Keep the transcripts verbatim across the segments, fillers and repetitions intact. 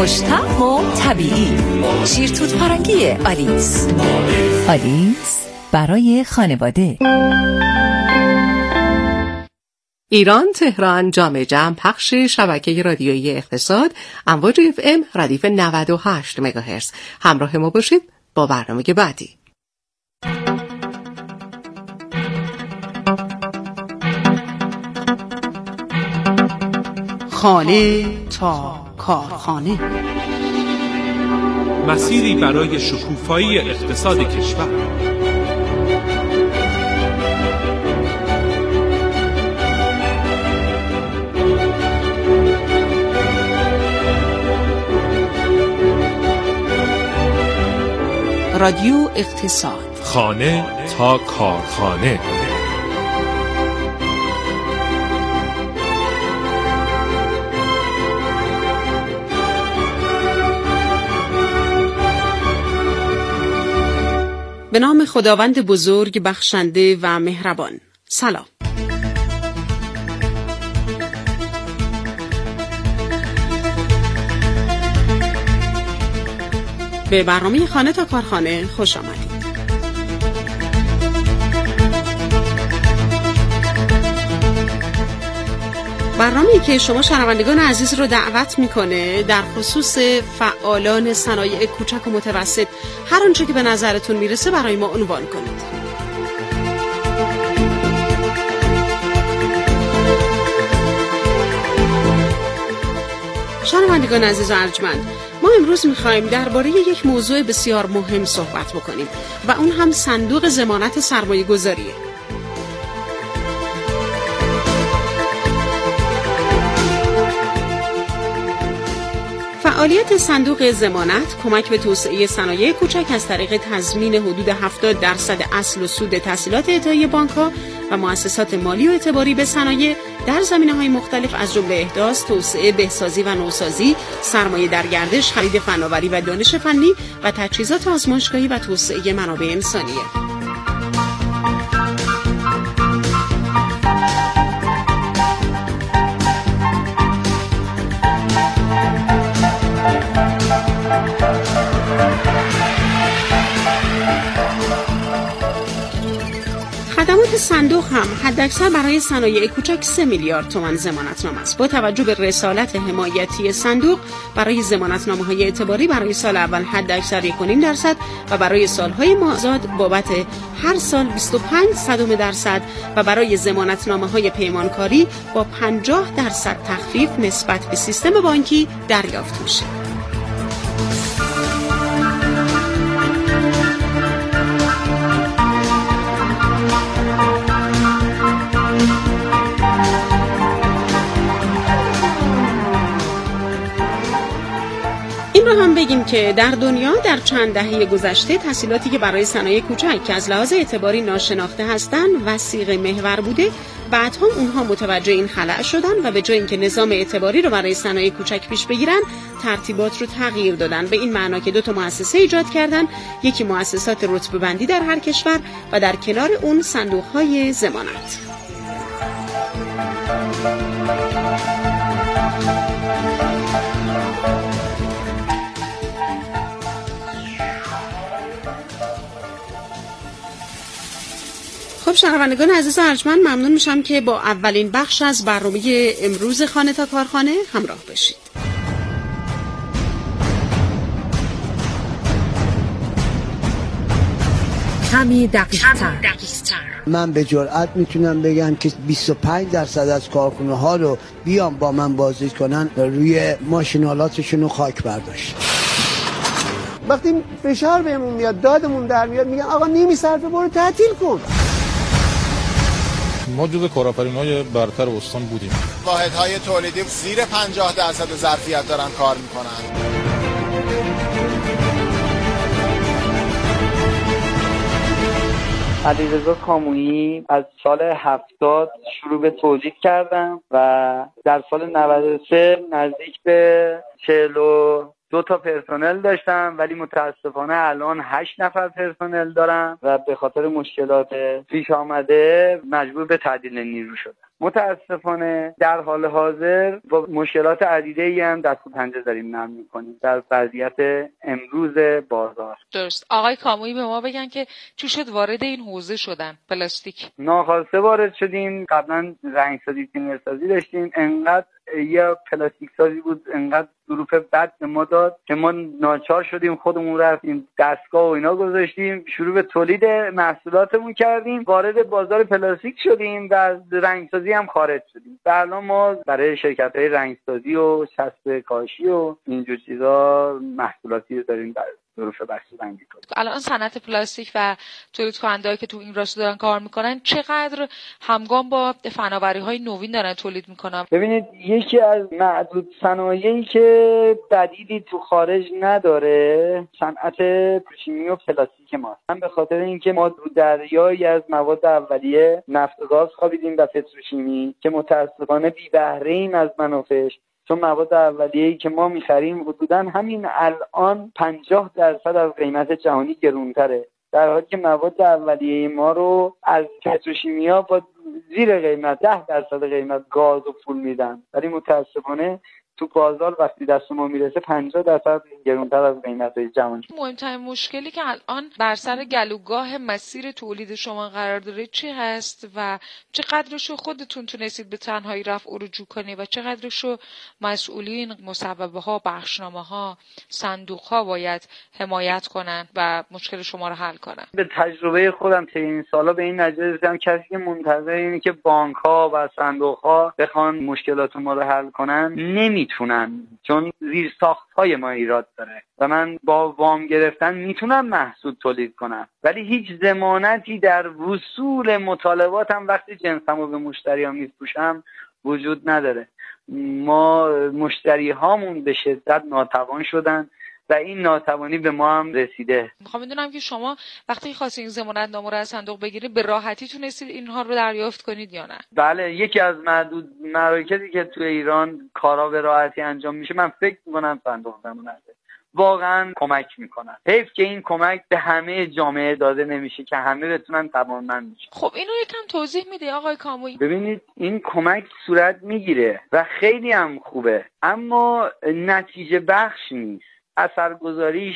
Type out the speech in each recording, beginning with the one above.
خوش‌طعم و طبیعی. شیرتوت فرنگی آلیس. آلیس برای خانواده. ایران تهران جام جم پخش شبکه رادیویی اقتصاد امواج اف ام ردیف نود و هشت مگاهرتز. همراه ما باشید با برنامه بعدی. خانه تا کارخانه، مسیری برای شکوفایی اقتصاد کشور. رادیو اقتصاد، خانه تا کارخانه. به نام خداوند بزرگ بخشنده و مهربان. سلام. به برنامه خانه تا کارخانه خوش آمدید. برنامه‌ای که شما شنوندگان عزیز رو دعوت میکنه در خصوص فعالان صنایع کوچک و متوسط هر آنچه که به نظرتون میرسه برای ما عنوان کنید. شنوندگان عزیز و ارجمند، ما امروز میخوایم درباره یک موضوع بسیار مهم صحبت بکنیم و اون هم صندوق ضمانت سرمایه گذاریه. فعالیت صندوق ضمانت کمک به توسعه صنایع کوچک از طریق تضمین حدود هفتاد درصد اصل و سود تسهیلات اعطایی بانک‌ها و مؤسسات مالی و اعتباری به صنایع در زمینه‌های مختلف از جمله احداث، توسعه، بهسازی و نوسازی، سرمایه در گردش، خرید فناوری و دانش فنی و تجهیزات آزمایشگاهی و توسعه منابع انسانیه. خدمات صندوق هم حداکثر برای صنایع کوچک سه میلیارد تومان ضمانتنامه است. با توجه به رسالت حمایتی صندوق برای ضمانتنامه‌های اعتباری برای سال اول حداکثر یک و نیم درصد و برای سالهای مازاد بابت هر سال بیست و پنج صدم درصد و برای ضمانتنامه‌های پیمانکاری با پنجاه درصد تخفیف نسبت به سیستم بانکی دریافت میشه. این رو هم بگیم که در دنیا در چند دهه گذشته تسهیلاتی که برای صنایع کوچک که از لحاظ اعتباری ناشناخته هستند وثیق محور بوده، بعدها اونها متوجه این خلأ شدن و به جای اینکه نظام اعتباری رو برای صنایع کوچک پیش بگیرن، ترتیبات رو تغییر دادن، به این معنا که دو تا مؤسسه ایجاد کردن، یکی مؤسسات رتبه بندی در هر کشور و در کنار اون صندوق‌های ضمانت. خب شنوندگان عزیز و ارجمند، ممنون میشم که با اولین بخش از برنامه امروز خانه تا کارخانه همراه بشید. کمی دقیق‌تر. من به جرئت میتونم بگم که بیست و پنج درصد از کارخونه ها رو بیان با من بازدید کنن روی ماشینالاتشون رو خاک برداشت. وقتی فشار بهمون میاد، دادمون در میاد، میگن آقا نمیصرفه، برو تعطیل کن. ما جزو کارآفرین‌های برتر استان بودیم. واحدهای تولیدی زیر پنجاه درصد ظرفیت دارن کار میکنن. علیرضا کامویی از سال هفتاد شروع به تولید کردم و در سال نود و سه نزدیک به چهل و دو تا پرسنل داشتم، ولی متاسفانه الان هشت نفر پرسنل دارم و به خاطر مشکلات پیش آمده مجبور به تعدیل نیرو شدم. متاسفانه در حال حاضر با مشکلات عدیده‌ای هم دست و پنجه داریم نرم می‌کنیم در وضعیت امروز بازار. درست. آقای کامویی به ما بگن که چی شد وارد این حوزه شدن پلاستیک؟ ناخواسته وارد شدیم. قبلا رنگسازی تیم‌سازی داشتیم، انقدر یا پلاستیک سازی بود، انقدر ظروف بد به ما داد که ما ناچار شدیم خودمون رفتیم دستگاه و اینا گذاشتیم، شروع به تولید محصولاتمون کردیم، وارد بازار پلاستیک شدیم و از رنگسازی هم خارج شدیم. و الان ما برای شرکت‌های رنگسازی و چسب کاشی و اینجور چیزا محصولاتی داریم برای ظروف بسته‌بندی کنیم. الان صنعت پلاستیک و تولید کننده‌ای که تو این راستا دارن کار میکنن چقدر همگام با فناوری‌های نوین دارن تولید میکنن؟ ببینید یکی از معدود صنایعی که بدیلی تو خارج نداره صنعت پتروشیمی و پلاستیک ماست. هم به خاطر اینکه ما رو دریایی از مواد اولیه نفت و گاز خوابیدیم و پتروشیمی که متأسفانه بی بهره ایم از منافعش، چون مواد اولیه‌ای که ما می‌خریم حدوداً همین الان پنجاه درصد از قیمت جهانی گرونتره، در حالی که مواد اولیه ما رو از پتروشیمیا با زیر قیمت ده درصد قیمت گاز و پول میدن، ولی متاسفانه تو بازار وقتی دست ما میرسه پنجاه درصد گرونتر از قیمت‌های جهانی. مهمترین مشکلی که الان بر سر گلوگاه مسیر تولید شما قرار داره چی هست و چقدرشو خودتون تونستید به تنهایی رفع و رجوع کنید و چقدرشو مسئولین، مصوبه‌ها، بخشنامه‌ها، صندوق‌ها باید حمایت کنن و مشکل شما رو حل کنن؟ به تجربه خودم طی این سالا به این نتیجه رسیدم کسی که منتظر اینه که بانک‌ها و صندوق‌ها بخوان مشکلات ما رو حل کنن نمیتونن، چون زیرساخت‌های ما ایراد داره و من با وام گرفتن میتونم محصول تولید کنم، ولی هیچ ضمانتی در وصول مطالباتم وقتی جنسمو به مشتریام میفروشم وجود نداره. ما مشتری هامون به شدت ناتوان شدن و این ناتوانی به ما هم رسیده. میخوام بدونم که شما وقتی خواستین ضمانتنامه رو از صندوق بگیرید به راحتی تونستید اینها رو دریافت کنید یا نه؟ بله، یکی از معدود مراکزی که تو ایران کارا به راحتی انجام میشه من فکر میکنم صندوق ضمانته. واقعا کمک میکنن. حیف که این کمک به همه جامعه داده نمیشه که همه بتونن توانمند بشن. خب اینو یکم توضیح میده آقای کامویی؟ ببینید این کمک صورت میگیره و خیلی هم خوبه، اما نتیجه بخش نیست. اثرگذاریش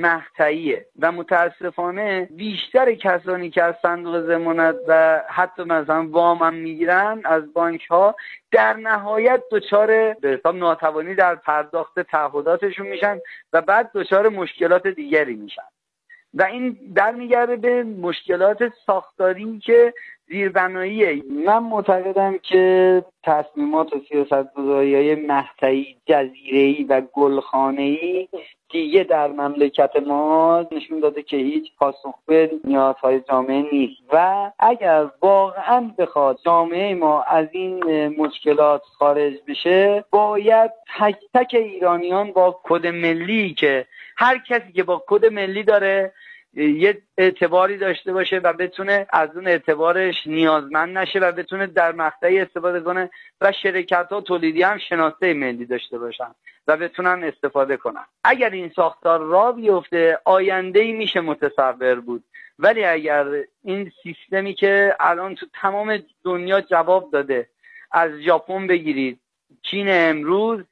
مقطعیه و متاسفانه بیشتر کسانی که از صندوق ضمانت و حتی مثلا وام هم میگیرن از بانک ها در نهایت دچار به حساب ناتوانی در پرداخت تعهداتشون میشن و بعد دچار مشکلات دیگری میشن و این در میگرده به مشکلات ساختاری که زیربناییه. من معتقدم که تصمیمات و سیاست‌گذاری‌های مقطعی، جزیره‌ای و گلخانه‌ای دیگه در مملکت ما نشون داده که هیچ پاسخ به نیازهای جامعه نیست و اگر واقعا بخواد جامعه ما از این مشکلات خارج بشه باید تک تک ایرانیان با کد ملی که هر کسی که با کد ملی داره یه اعتباری داشته باشه و بتونه از اون اعتبارش نیازمند نشه و بتونه در مقطعی استفاده کنه و شرکت‌ها تولیدی هم شناسه ملی داشته باشن و بتونن استفاده کنن. اگر این ساختار راه بیفته آینده‌ای میشه متصور بود، ولی اگر این سیستمی که الان تو تمام دنیا جواب داده، از ژاپن بگیرید، چین امروز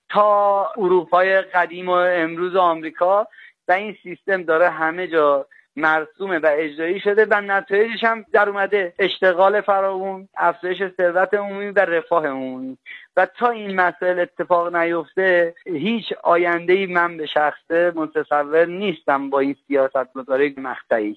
تا اروپای قدیم و امروز آمریکا، و این سیستم داره همه جا مرسومه و اجرایی شده و نتایجش هم در اومده اشتغال فراوون، افزایش ثروت عمومی و رفاه عمومی و تا این مسائل اتفاق نیفته هیچ آینده‌ای من به شخصه متصور نیستم با این سیاست‌گذاری مقطعی.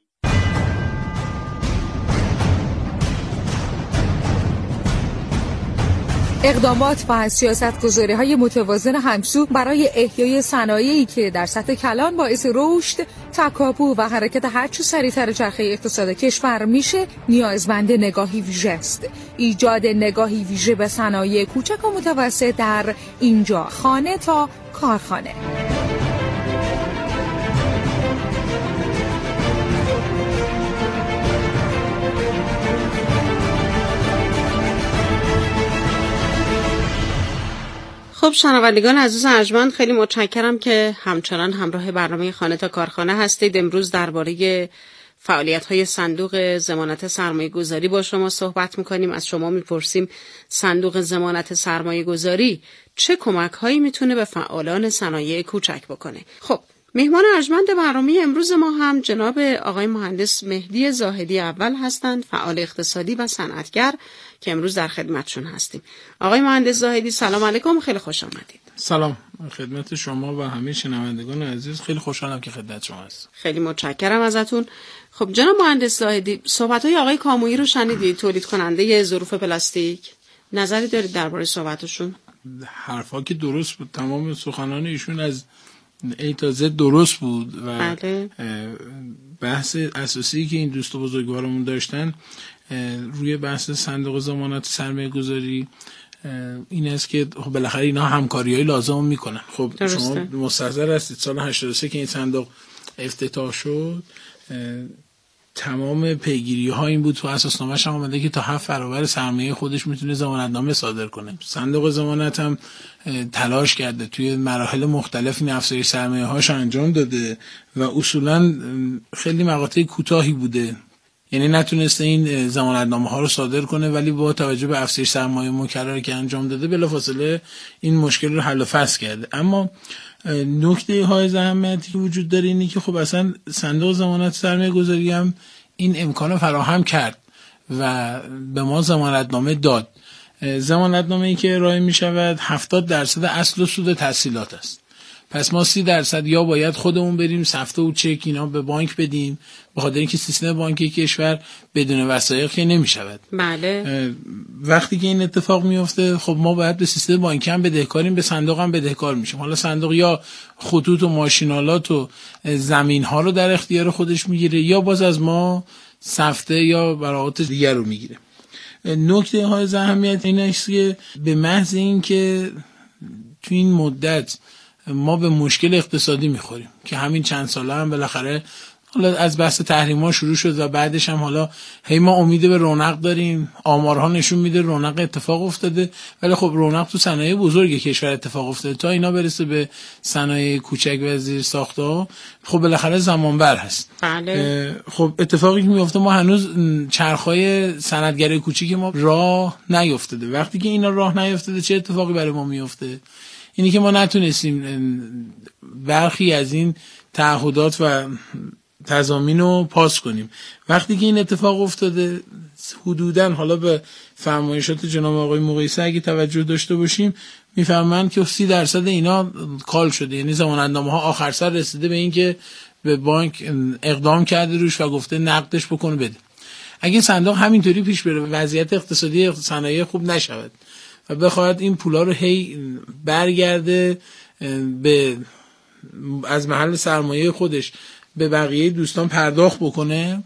اقدامات و سیاست‌گذاری‌های متوازن همسو برای احیای صنایعی که در سطح کلان باعث رشد، تکاپو و حرکت هرچه سریعتر چرخه اقتصاد کشور میشه نیازمند نگاهی ویژه است. ایجاد نگاهی ویژه به صنایع کوچک و متوسط در اینجا خانه تا کارخانه. خب شنوندگان عزیز ارجمند، خیلی متشکرم که همچنان همراه برنامه خانه تا کارخانه هستید. امروز درباره فعالیت‌های صندوق ضمانت سرمایه‌گذاری با شما صحبت می‌کنیم. از شما می‌پرسیم صندوق ضمانت سرمایه‌گذاری چه کمک‌هایی می‌تونه به فعالان صنایع کوچک بکنه؟ خب مهمان ارجمند برنامه امروز ما هم جناب آقای مهندس مهدی زاهدی اول هستند، فعال اقتصادی و صنعتگر که امروز در خدمتشون هستیم. آقای مهندس زاهدی سلام علیکم، خیلی خوش آمدید. سلام خدمت شما و همه شنوندگان عزیز، خیلی خوشحالم که خدمت شما هستم. خیلی متشکرم ازتون. خب جناب مهندس زاهدی، صحبت‌های آقای کامویی رو شنیدید، تولید کننده ظروف پلاستیک، نظری دارید درباره صحبتشون؟ حرفا که درست بود، تمام سخنان ایشون از ای تا زد درست بود و بله. بحث اساسی که این دوست بزرگوارمون داشتن روی بحث صندوق ضمانت سرمایه گذاری این است که خب بالاخره اینا همکاری‌های لازم میکنن. خب درسته. شما مستحضر هستید سال هشتاد و سه که این صندوق افتتاح شد، تمام پیگیری ها این بود، تو اساسنامه‌اش هم اومده که تا هفت برابر سرمایه خودش میتونه ضمانتنامه صادر کنه. صندوق ضمانت هم تلاش کرده توی مراحل مختلف این افزایش سرمایه هاش انجام داده و اصولا خیلی مقاطع کوتاهی بوده، یعنی نتونسته این ضمانتنامه ها رو صادر کنه، ولی با توجه به افزایش سرمایه مکرری که انجام داده بلافاصله این مشکل رو حل و فصل کرده. اما نکته های اهمیتی که وجود داره اینه که خب اصلا صندوق ضمانت سرمایه گذاری هم این امکان فراهم کرد و به ما ضمانتنامه داد. ضمانتنامه‌ای که ارائه می شود هفتاد درصد اصل و سود تسهیلات است. پس ما سی درصد یا باید خودمون بریم سفته و چک اینا به بانک بدیم، به خاطر اینکه سیستم بانکی کشور بدون وثایق که نمی شود. بله. وقتی که این اتفاق میفته خب ما باید به سیستم بانکی هم بدهکاریم، به صندوق هم بدهکار میشیم. حالا صندوق یا خطوط و ماشینالات و زمین ها رو در اختیار خودش میگیره یا باز از ما سفته یا براعات دیگر رو میگیره. نکته های اهمیت این است که به محض این که تو این مدت ما به مشکل اقتصادی میخوریم که همین چند ساله هم بالاخره حالا از بحث تحریم‌ها شروع شد و بعدش هم حالا هی ما امید به رونق داریم، آمارها نشون میده رونق اتفاق افتاده، ولی خب رونق تو صنایع بزرگ کشور اتفاق افتاده، تا اینا برسه به صنایع کوچک و زیرساخت‌ها خب بالاخره زمان بر هست. بله. خب اتفاقی که میفته ما هنوز چرخهای صنعتگری کوچیک ما راه نیفتاده. وقتی که اینا راه نیفتاده چه اتفاقی برای ما میفته؟ اینی که ما نتونستیم برخی از این تعهدات و تضامین رو پاس کنیم. وقتی که این اتفاق افتاده حدوداً حالا به فرمایشات جناب آقای مقیسه اگه توجه داشته باشیم میفهمن که سی درصد اینا کال شده، یعنی ضمانتنامه ها آخر سر رسیده به این که به بانک اقدام کرده روش و گفته نقدش بکنه بده. اگه صندوق همینطوری پیش بره وضعیت اقتصادی صنایع خوب نشود و بخواهد این پولا رو هی برگرده به از محل سرمایه خودش به بقیه دوستان پرداخت بکنه،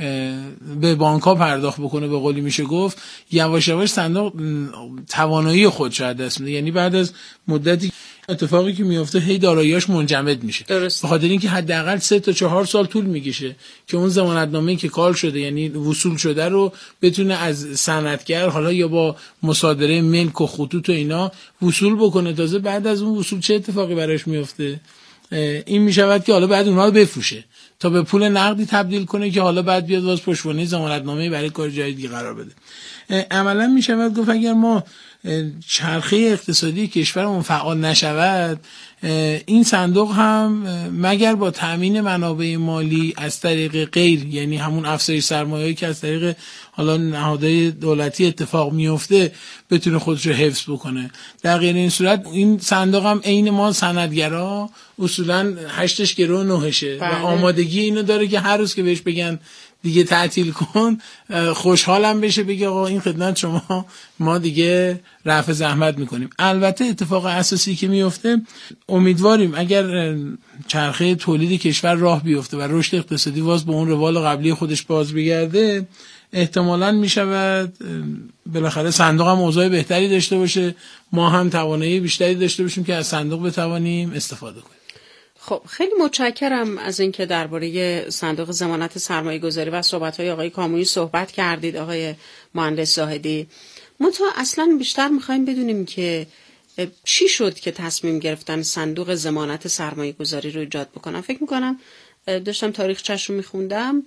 به بانک ها پرداخت بکنه، به قولی میشه گفت یواش یواش صندوق توانایی خودش از دست میده. یعنی بعد از مدتی اتفاقی که میفته هی داراییاش منجمد میشه، به خاطر اینکه حداقل سه تا چهار سال طول میکشه که اون ضمانتنامه‌ای که کال شده یعنی وصول شده رو بتونه از صنعتگر حالا یا با مصادره ملک و خطوط و اینا وصول بکنه. تازه بعد از اون وصول چه اتفاقی براش میفته؟ این میشود که حالا بعد اونها رو بفروشه تا به پول نقدی تبدیل کنه که حالا بعد بیاد واس پشتوانه ضمانتنامه برای کار جای دیگه قرار بده. عملا میشود گفت اگر ما چرخه اقتصادی کشورمون فعال نشود این صندوق هم مگر با تامین منابع مالی از طریق غیر یعنی همون افزایش سرمایه‌ای که از طریق حالا نهادهای دولتی اتفاق میفته بتونه خودش رو حفظ بکنه. در غیر این صورت این صندوق هم عین ما صنعتگرا اصولا هشتش گرو و نهشه و آمادگی اینو داره که هر روز که بهش بگن دیگه تعطیل کن خوشحالم بشه، بگه آقا این خدمت شما ما دیگه رفع زحمت میکنیم. البته اتفاق اساسی که میفته امیدواریم اگر چرخه تولید کشور راه بیفته و رشد اقتصادی باز به اون روال قبلی خودش باز بگرده احتمالاً میشود بالاخره صندوق هم اوضاع بهتری داشته باشه، ما هم توانایی بیشتری داشته باشیم که از صندوق بتوانیم استفاده کنیم. خب خیلی متشکرم از اینکه درباره صندوق ضمانت سرمایه‌گذاری و صحبت‌های آقای کامویی صحبت کردید آقای مهندس زاهدی. ما تا اصلا بیشتر می‌خوایم بدونیم که چی شد که تصمیم گرفتن صندوق ضمانت سرمایه‌گذاری رو ایجاد بکنن. فکر می‌کنم داشتم تاریخچه‌ش رو می‌خوندم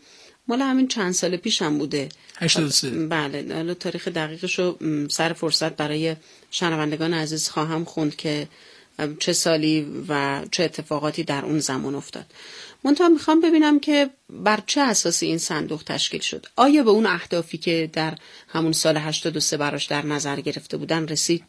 مال همین چند سال پیش هم بوده، هشتاد و سه. بله، حالا تاریخ دقیقشو سر فرصت برای شنوندگان عزیز خواهم خوند که چه سالی و چه اتفاقاتی در اون زمان افتاد. منتها میخوام ببینم که بر چه اساسی این صندوق تشکیل شد. آیا به اون اهدافی که در همون سال هشتاد و سه براش در نظر گرفته بودن رسید؟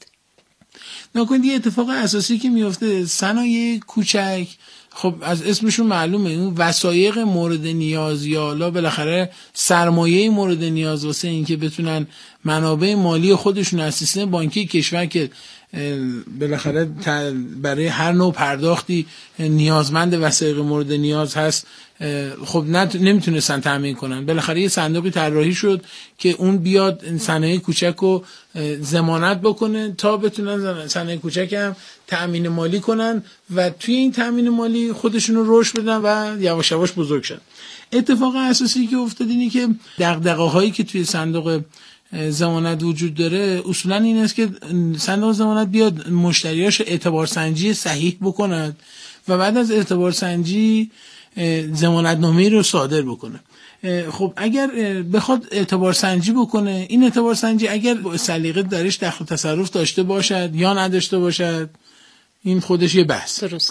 نکنید یه اتفاق اساسی که میفته، صنایع کوچک خب از اسمشون معلومه اون وسایق مورد نیاز یا حالا بالاخره سرمایه مورد نیاز واسه این که بتونن منابع مالی خودشون از سیستم بانکی کشور که بالاخره برای هر نوع پرداختی نیازمند وسایق مورد نیاز هست خب نمیتونستن تامین کنن. بالاخره یه صندوقی طراحی شد که اون بیاد صنایع کوچک رو ضمانت بکنه تا بتونن صنایع کوچک هم تامین مالی کنن و توی این تامین مالی خودشون رو رشد بدن و یواش یواش بزرگ شدن. اتفاق اساسی که افتاد اینه که دغدغه‌هایی که توی صندوق ضمانت وجود داره اصولا این است که صندوق ضمانت بیاد مشتریاش اعتبار سنجی صحیح بکند و بعد از اعتبار سنجی ضمانت نامه رو صادر بکنه. خب اگر بخواد اعتبار سنجی بکنه، این اعتبار سنجی اگر سلیقه درش دخل تصرف داشته باشد یا نداشته باشد این خودش یه بحث درست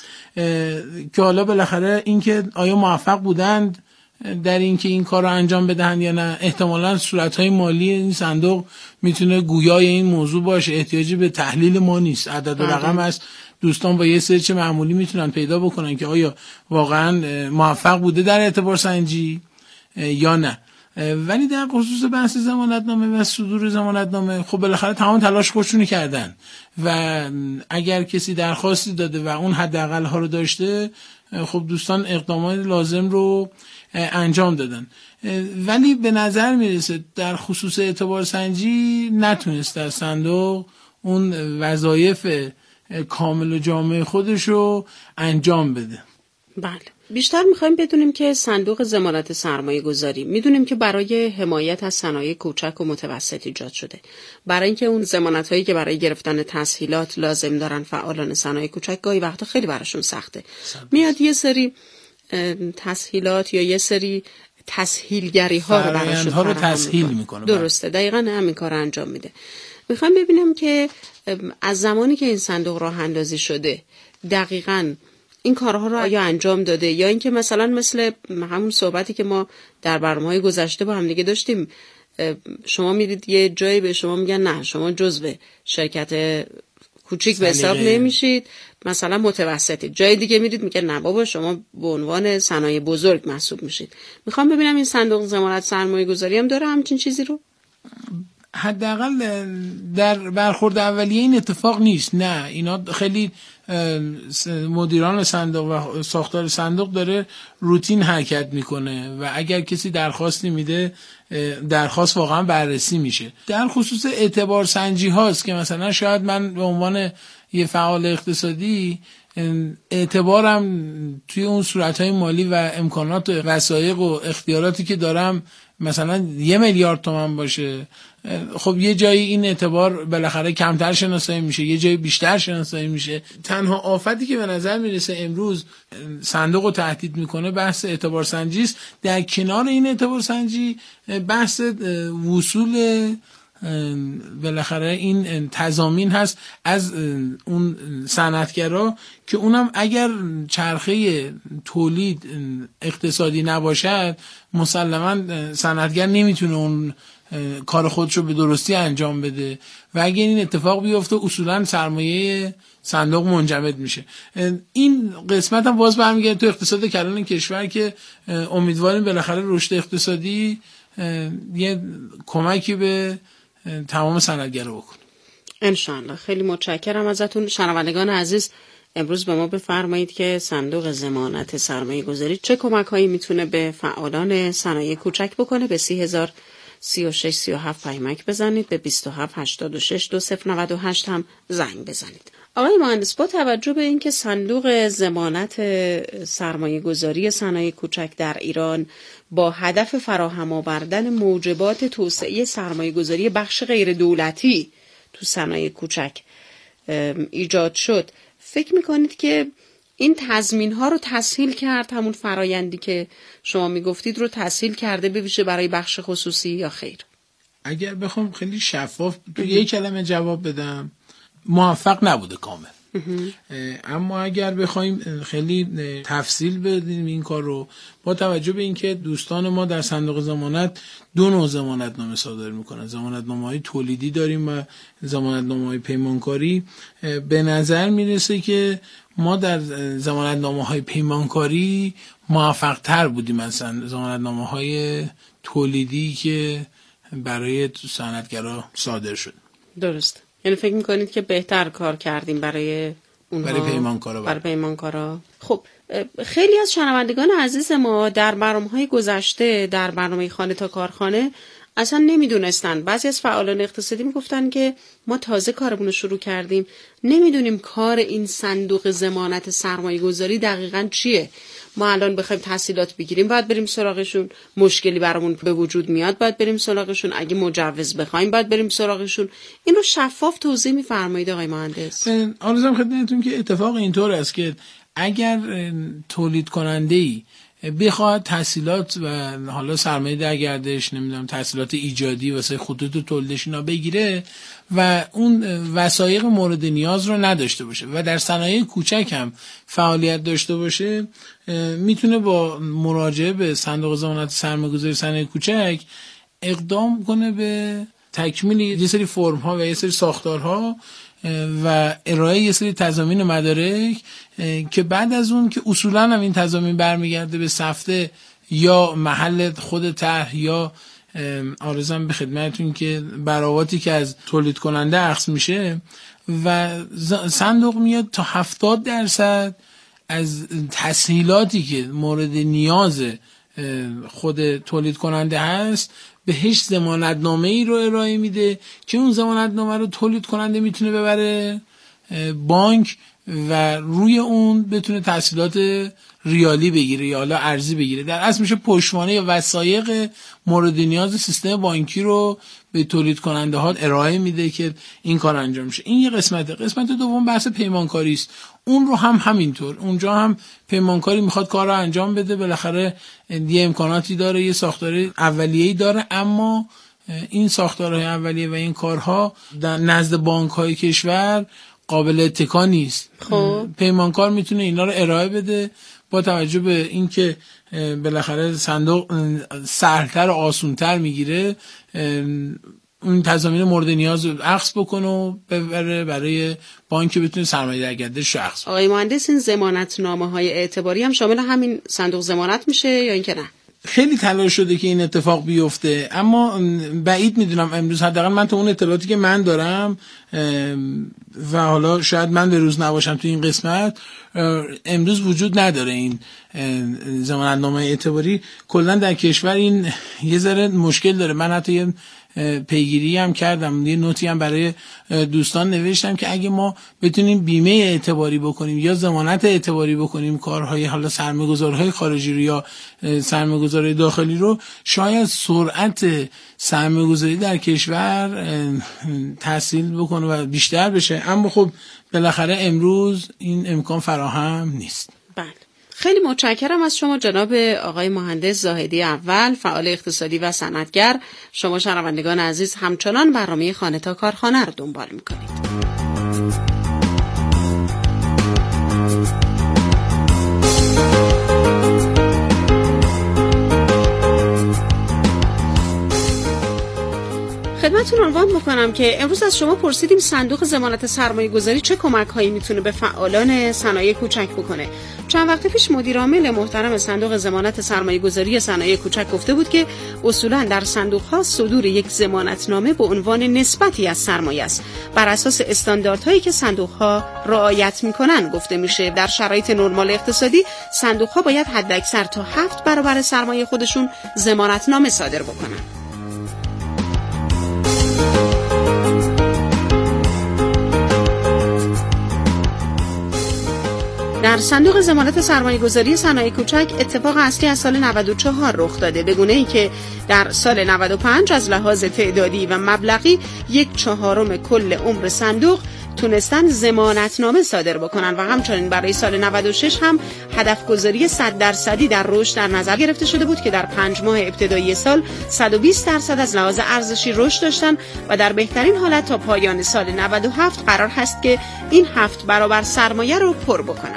که حالا بالاخره این که آیا موفق بودند در این که این کار رو انجام بدهند یا نه، احتمالاً صورت‌های مالی این صندوق میتونه گویای این موضوع باشه، احتیاجی به تحلیل ما نیست. عدد و رقم است، دوستان با یه سرچ معمولی میتونن پیدا بکنن که آیا واقعاً موفق بوده در اعتبار سنجی یا نه. ولی در خصوص بحث ضمانتنامه و صدور ضمانتنامه خب بالاخره تمام تلاش خودشون کردن و اگر کسی درخواستی داده و اون حداقل ها رو داشته خب دوستان اقدامات لازم رو انجام دادن. ولی به نظر میرسه در خصوص اعتبار سنجی نتونست در صندوق اون وظایف کامل و جامع خودش رو انجام بده. بله، بیشتر میخوایم بدونیم که صندوق ضمانت سرمایه گذاری میدونیم که برای حمایت از صنایع کوچک و متوسط ایجاد شده، برای اینکه اون ضمانت هایی که برای گرفتن تسهیلات لازم دارن فعالان صنایع کوچک گاهی وقتا خیلی براشون سخته. میاد یه سری تسهیلات یا یه سری تسهیلگری ها رو براشون ها رو تسهیل میکنه. درسته، دقیقاً همین کار انجام میده. میخوایم ببینیم که از زمانی که این صندوق راه اندازی شده دقیقاً این کارها رو آیا انجام داده یا اینکه مثلا مثل همون صحبتی که ما در برنامه‌های گذشته با هم دیگه داشتیم، شما میرید یه جایی به شما میگن نه شما جزو شرکت کوچیک به حساب نمیشید، مثلا متوسطی، جای دیگه میرید میگن نه بابا شما به عنوان صنایع بزرگ محسوب میشید. میخوام ببینم این صندوق ضمانت سرمایه گذاری هم داره همچین چیزی رو؟ حداقل در برخورد اولیه این اتفاق نیست. نه، اینا خیلی مدیران صندوق و ساختار صندوق داره روتین حرکت میکنه و اگر کسی درخواستی میده درخواست واقعا بررسی میشه. در خصوص اعتبار سنجی هاست که مثلا شاید من به عنوان یه فعال اقتصادی اعتبارم توی اون صورتهای مالی و امکانات و وسایق و اختیاراتی که دارم مثلا یه میلیارد تومان باشه، خب یه جایی این اعتبار بالاخره کمتر شناسایی میشه، یه جایی بیشتر شناسایی میشه. تنها آفتی که به نظر میرسه امروز صندوق رو تهدید میکنه بحث اعتبار سنجی است. در کنار این اعتبار سنجی بحث وصول بالاخره این تضامین هست از اون صنعتگرا که اونم اگر چرخه تولید اقتصادی نباشد مسلماً صنعتگر نمیتونه اون کار خودشو به درستی انجام بده و اگر این اتفاق بیفته اصولاً سرمایه صندوق منجمد میشه. این قسمت هم باز برمیگرده تو اقتصاد کلان کشور که امیدواریم بالاخره رشد اقتصادی یه کمکی به تمام صنعتگرا بکنه انشاءالله. خیلی متشکرم ازتون. شنوندگان عزیز، امروز به ما بفرمایید که صندوق ضمانت سرمایه گذاری چه کمک هایی میتونه به فعالان صنایع کوچک بکنه. به سی هزار سی و شش سی و هفت پیمک بزنید، به بیست و هفت هشتاد و شش دو صفر نود و هشت هم زنگ بزنید. آقای مهندس، با توجه به اینکه صندوق ضمانت سرمایه گذاری صنایع کوچک در ایران با هدف فراهم آوردن موجبات توسعه سرمایه گذاری بخش غیر دولتی تو صنایع کوچک ایجاد شد، فکر میکنید که این تضمین ها رو تسهیل کرد، همون فرایندی که شما میگفتید رو تسهیل کرده به ویژه برای بخش خصوصی یا خیر؟ اگر بخوام خیلی شفاف تو یک کلمه جواب بدم، موفق نبوده کامل. اما اگر بخوایم خیلی تفصیل بدیم این کار رو، با توجه به اینکه دوستان ما در صندوق ضمانت دو نوع ضمانتنامه صادر میکنن، ضمانتنامه‌های تولیدی داریم و ضمانتنامه‌های پیمانکاری، به نظر میرسه که ما در ضمانتنامه‌های پیمانکاری موفق تر بودیم از ضمانتنامه‌های تولیدی که برای صنعتگرا صادر شد. درست. یعنی فکر میکنید که بهتر کار کردیم برای اونها، برای پیمانکارا برای پیمانکارا. خب خیلی از شنوندگان عزیز ما در برنامه‌های گذشته در برنامه خانه تا کارخانه اصلا نمیدونستن. بعضی از فعالان اقتصادی میگفتن که ما تازه کارمون رو شروع کردیم، نمیدونیم کار این صندوق ضمانت سرمایه گذاری دقیقاً چیه. ما الان بخوایم تحصیلات بگیریم باید بریم سراغشون، مشکلی برامون به وجود میاد باید بریم سراغشون، اگه مجوز بخوایم باید بریم سراغشون. این رو شفاف توضیح میفرمایید آقای مهندس؟ آرزوام خدمتتون که اتفاق اینطور است که اگر تولید کننده‌ای بخواد تحصیلات و حالا سرمایه در گردش، نمیدونم تحصیلات ایجادی واسه خطوط تولیدش اینا بگیره و اون وثایق مورد نیاز رو نداشته باشه و در صنایع کوچک هم فعالیت داشته باشه، میتونه با مراجعه به صندوق ضمانت سرمایه‌گذاری صنایع کوچک اقدام کنه به تکمیل یه سری فرم ها و یه سری ساختارها و ارائه یه سری تضامین مدارک که بعد از اون که اصولا هم این تضامین برمیگرده به سفته یا محل خود طرح یا عرضم به خدمتتون که براواتی که از تولید کننده اخذ میشه و صندوق میاد تا هفتاد درصد از تسهیلاتی که مورد نیاز خود تولید کننده هست بهش ضمانتنامه ای رو ارائه میده که اون ضمانتنامه رو تولید کننده میتونه ببره بانک و روی اون بتونه تسهیلات ریالی بگیره یا حالا ارزی بگیره. در اصل میشه پشتوانه یا وثایق مورد نیاز سیستم بانکی رو به تولید کننده ها ارائه میده که این کار انجام میشه. این یه قسمته. قسمت دوم بحث پیمانکاری است. اون رو هم همینطور، اونجا هم پیمانکاری میخواد کار رو انجام بده، بالاخره یه امکاناتی داره، یه ساختار اولیه‌ای داره، اما این ساختارهای اولیه و این کارها در نزد بانک‌های کشور قابل اتکا نیست. خب پیمانکار میتونه اینا رو ارائه بده با توجه به اینکه بالاخره صندوق سهل‌تر و آسان‌تر میگیره، اون تضامین مورد نیاز رو اخذ بکنه و ببره برای بانک بتونه سرمایه در گردش اخذ بکنه. آقای مهندس این ضمانتنامه‌های اعتباری هم شامل همین صندوق ضمانت میشه یا اینکه نه؟ خیلی تلاش شده که این اتفاق بیفته، اما بعید میدونم امروز، حداقل من تو اون اطلاعاتی که من دارم و حالا شاید من به روز نباشم تو این قسمت، امروز وجود نداره این ضمانتنامه اعتباری. کلا در کشور این یه ذره مشکل داره. من حتی یه پیگیری هم کردم، یه نوتی هم برای دوستان نوشتم که اگه ما بتونیم بیمه اعتباری بکنیم یا ضمانت اعتباری بکنیم کارهای حالا سرمایه‌گذارهای خارجی رو یا سرمایه‌گذارهای داخلی رو، شاید سرعت سرمایه‌گذاری در کشور تسهیل بکنه و بیشتر بشه. اما خب بالاخره امروز این امکان فراهم نیست. بله. خیلی متشکرم از شما جناب آقای مهندس زاهدی اول، فعال اقتصادی و صنعتگر. شما شنوندگان عزیز همچنان برنامه خانه تا کارخانه رو دنبال میکنید. خدمتتون عنوان میکنم که امروز از شما پرسیدیم صندوق ضمانت سرمایه گذاری چه کمک هایی میتونه به فعالان صنایع کوچک بکنه. چند وقت پیش مدیر عامل محترم صندوق ضمانت سرمایه گذاری صنایع کوچک گفته بود که اصولا در صندوق ها صدور یک ضمانتنامه به عنوان نسبتی از سرمایه است، بر اساس استانداردهایی که صندوق ها رعایت میکنن گفته میشه. در شرایط نرمال اقتصادی صندوق ها باید حداکثر تا هفت برابر سرمایه خودشون ضمانتنامه صادر بکنن. در صندوق ضمانت سرمایه‌گذاری صنایع کوچک اتفاق اصلی از سال نود و چهار رخ داده، به گونه‌ای که در سال نود و پنج از لحاظ تعدادی و مبلغی یک چهارم کل عمر صندوق تونستن ضمانتنامه صادر بکنن و همچنین برای سال نود و شش هم هدف گذاری صد درصدی در رشد در نظر گرفته شده بود که در پنج ماه ابتدایی سال صد و بیست درصد از لحاظ ارزشی رشد داشتن و در بهترین حالت تا پایان سال نود و هفت قرار هست که این هفت برابر سرمایه رو پر بکنن.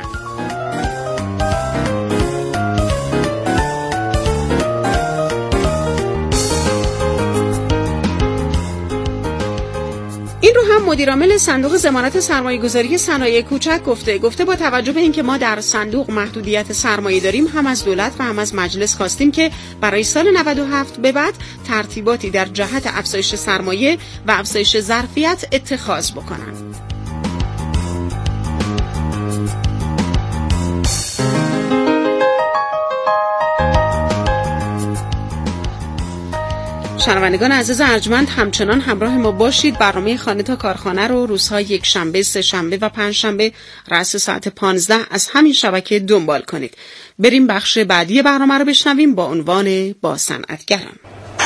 این رو هم مدیرعامل صندوق ضمانت سرمایه‌گذاری صنایع کوچک گفته گفته با توجه به اینکه ما در صندوق محدودیت سرمایه داریم، هم از دولت و هم از مجلس خواستیم که برای سال نود و هفت به بعد ترتیباتی در جهت افزایش سرمایه و افزایش ظرفیت اتخاذ بکنن. شنوندگان عزیز ارجمند، همچنان همراه ما باشید. برنامه خانه تا کارخانه رو روزهای یک شنبه، سه شنبه و پنج شنبه رأس ساعت پانزده از همین شبکه دنبال کنید. بریم بخش بعدی برنامه رو بشنویم با عنوان با صنعتگران.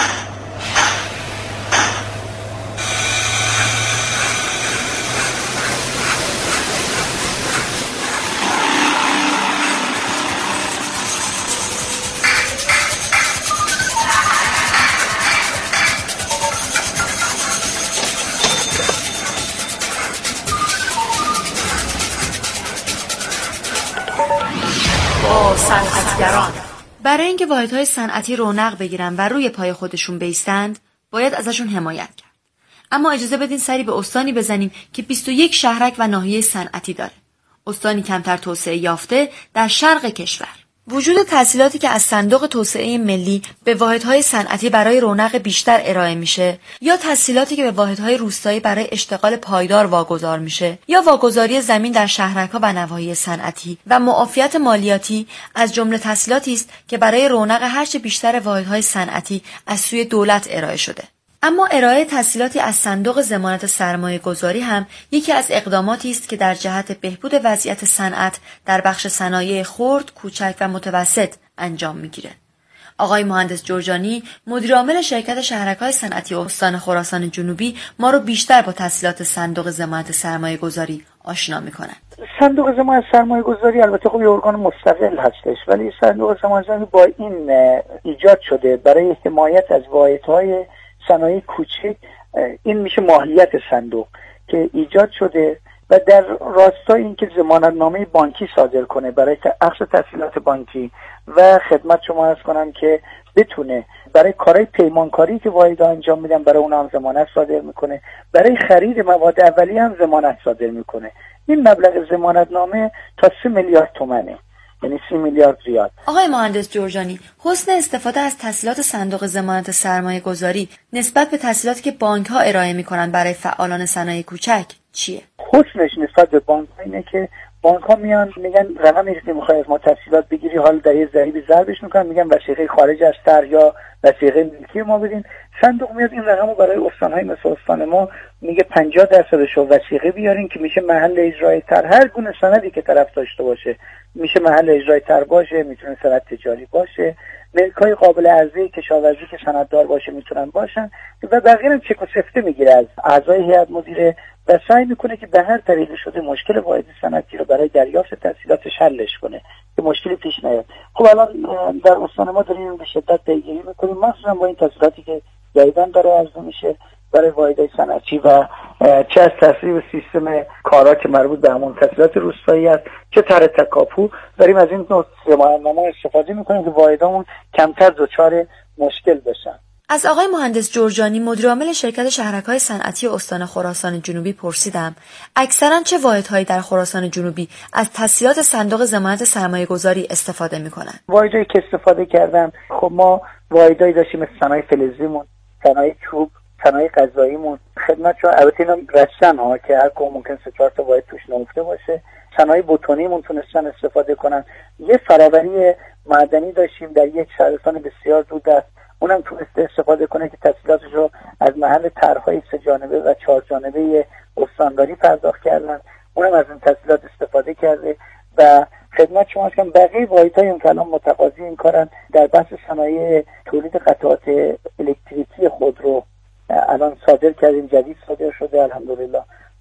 صنعتگران. برای اینکه واحدهای صنعتی رونق بگیرن و روی پای خودشون بایستند، باید ازشون حمایت کرد. اما اجازه بدین سری به استانی بزنیم که بیست و یک شهرک و ناحیه صنعتی داره. استانی کمتر توسعه یافته در شرق کشور. وجود تسهیلاتی که از صندوق توسعه ملی به واحدهای صنعتی برای رونق بیشتر ارائه میشه، یا تسهیلاتی که به واحدهای روستایی برای اشتغال پایدار واگذار میشه، یا واگذاری زمین در شهرک‌ها و نواحی صنعتی و معافیت مالیاتی از جمله تسهیلاتی است که برای رونق هرچه بیشتر واحدهای صنعتی از سوی دولت ارائه شده. اما ارائه تسهیلاتی از صندوق ضمانت سرمایه گذاری هم یکی از اقداماتی است که در جهت بهبود وضعیت صنعت در بخش صنایع خرد، کوچک و متوسط انجام میگیره. آقای مهندس جرجانی، مدیر عامل شرکت شهرک‌های صنعتی استان خراسان جنوبی، ما رو بیشتر با تسهیلات صندوق ضمانت سرمایه گذاری آشنا میکنند. صندوق ضمانت سرمایه گذاری البته خب یه ارگان مستقل هستش، ولی صندوق ضمانت سرمایه با این ایجاد شده برای حمایت از واحدهای صنایع کوچک. این میشه ماهیت صندوق که ایجاد شده و در راستای اینکه ضمانتنامه بانکی صادر کنه برای اخذ تسهیلات بانکی و خدمت شما عرض کنم که بتونه برای کارهای پیمانکاری که واحدها انجام میدن برای اونها هم ضمانت صادر میکنه، برای خرید مواد اولیه هم ضمانت صادر میکنه. این مبلغ ضمانتنامه تا سه میلیارد تومانه، یعنی سی میلیارد ریال. آقای مهندس جرجانی، حسن استفاده از تسهیلات صندوق ضمانت سرمایه گذاری نسبت به تسهیلاتی که بانک ها ارائه میکنن برای فعالان صنایع کوچک چیه؟ حسنش نسبت به بانک اینه که بانک ها میان میگن رقمی که میخوای از ما تسهیلات بگیری، حالا در یه ضریب ضربش میکنن، میگن وثیقه خارج از طرح یا وثیقه ملکی ما بدین. صندوق میاد این رقمو برای استان‌های مثل استان ما میگه پنجاه درصدش رو وثیقه بیارین که میشه محل اجرای طرح. هر گونه سندی که طرف داشته باشه میشه محل اجرای طرح باشه، میتونه سند تجاری باشه، ملکای قابل عرضه کشاورزی که سنددار باشه میتونن باشن و بقیه هم چک و سفته میگیره از اعضای هیئت مدیره و سعی میکنه که به هر طریقی شده مشکل واحد صنعتی رو برای دریافت تسهیلاتش حلش کنه که مشکلی پیش نیاد. خب الان در استان ما داریم به شدت پیگیری میکنیم، مخصوصا با این تسهیلاتی که جدیدن داره عرضه میشه برای واحدهای صنعتی و چه از تصویب سیستم کارا که مربوط به همون تسهیلات روستایی است، چه طرح تکاپو، داریم از این نوع ضمانتنامه استفاده میکنیم که واحدامون کمتر دچار مشکل بشن. از آقای مهندس جرجانی، مدیر عامل شرکت شهرک‌های صنعتی استان خراسان جنوبی پرسیدم اکثرا چه واحدهایی در خراسان جنوبی از تسهیلات صندوق ضمانت سرمایه‌گذاری استفاده میکنن؟ واحدهایی که استفاده کردن، خب ما واحدهایی داشتیم مثل صنایع فلزیمون، صنایع چوب، صنایع غذاییمون، خدمت شما البته اینا رسن ها که هر کدوم ممکن سه چهار تا واحد توش نمفته باشه. صنایع بتونیمون تونستن استفاده کنن. یه فراوری معدنی داشتیم در یک شهرستان بسیار دور است، اونم تونسته استفاده کنه که تسهیلاتش رو از محل طرح‌های سه جانبه و چهار جانبه استانداری پرداخت کردن، اونم از این تسهیلات استفاده کرده و خدمت شما هستم. بقیه واحدهای که الان متقاضی این کارن در بحث صنایع تولید قطعات الکتریکی خودرو الان صادر کردیم، جدید صادر شده الحمدلله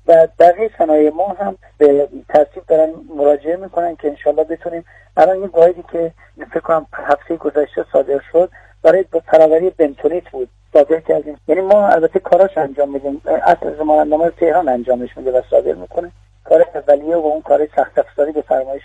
و بقیه صنایع ما هم به ترتیب دارن مراجعه میکنن که انشالله بتونیم. الان یه گایدی که فکر کنم هفته گذشته صادر شد برای فراوری بنتونیت بود صادر کردیم. یعنی ما البته کاراش انجام میدیم، اصل ضمانتنامه تهران انجامش میده و صادر میکنه. کار اولیه و اون کار سخت افزاری به فرمایش